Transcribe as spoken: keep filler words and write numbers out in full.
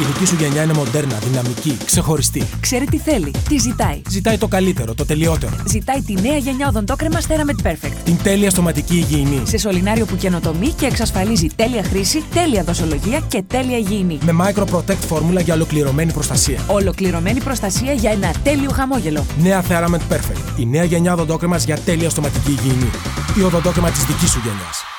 Η δική σου γενιά είναι μοντέρνα, δυναμική, ξεχωριστή. Ξέρει τι θέλει, τι ζητάει. Ζητάει το καλύτερο, το τελειότερο. Ζητάει τη νέα γενιά οδοντόκρεμα Steramid Perfect. Την τέλεια στοματική υγιεινή. Σε σωληνάριο που καινοτομεί και εξασφαλίζει τέλεια χρήση, τέλεια δοσολογία και τέλεια υγιεινή. Με Micro Protect φόρμουλα για ολοκληρωμένη προστασία. Ολοκληρωμένη προστασία για ένα τέλειο χαμόγελο. Νέα Steramid Perfect. Η νέα γενιά οδοντόκρεμας για τέλεια στοματική υγιεινή. Η οδοντόκρεμα της δικής σου γενιάς.